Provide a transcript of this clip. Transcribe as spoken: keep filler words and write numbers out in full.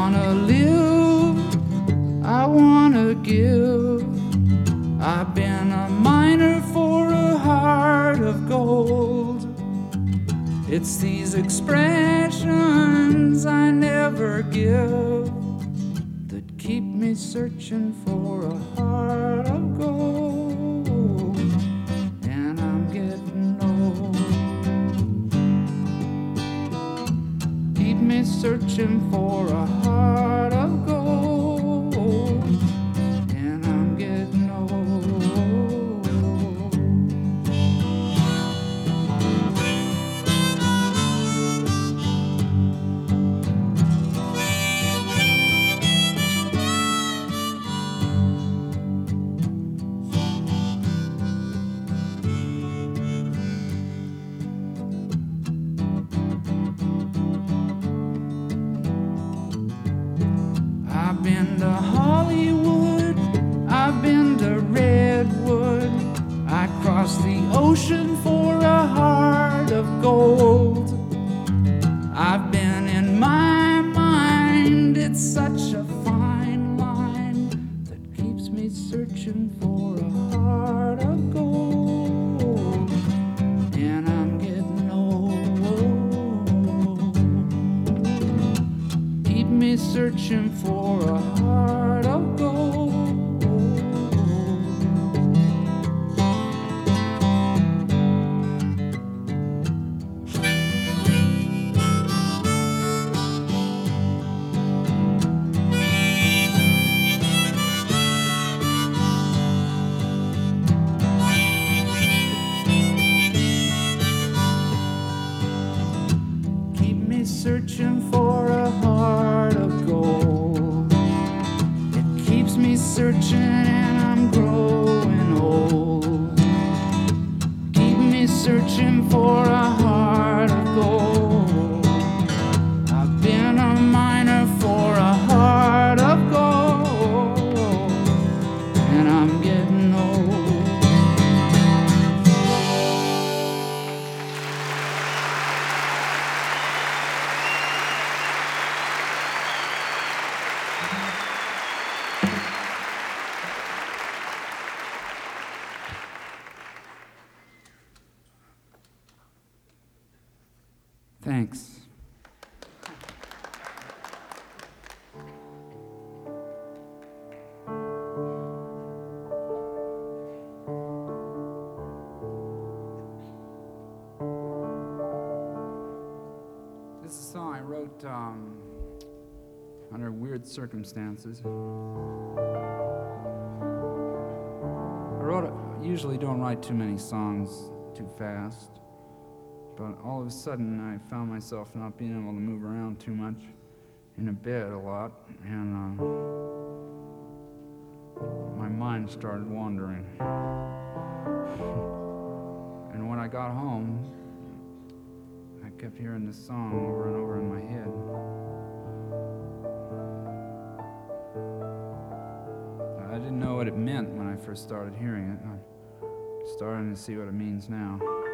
wanna live, I wanna give. I've been a miner for a heart of gold. It's these expressions I never give that keep me searching for a heart of gold. And I'm getting old. Keep me searching for a heart of gold. And I'm getting old. I've been to Hollywood, I've been to Redwood, I crossed the ocean for a heart of gold. I've been in my mind, it's such a fine line that keeps me searching for a heart of gold. And I'm getting old. Keep me searching for a heart of gold. Keep me searching for a heart of gold. It keeps me searching and I'm growing old. Keep me searching for a heart of gold. I've been a miner for a heart of gold. And I'm getting old. Thanks. This is a song I wrote um, under weird circumstances. I wrote it, I usually don't write too many songs too fast, but all of a sudden I found myself not being able to move around too much in a bed a lot, and uh, my mind started wandering. And when I got home, I kept hearing this song over and over in my head. I didn't know what it meant when I first started hearing it. I'm starting to see what it means now.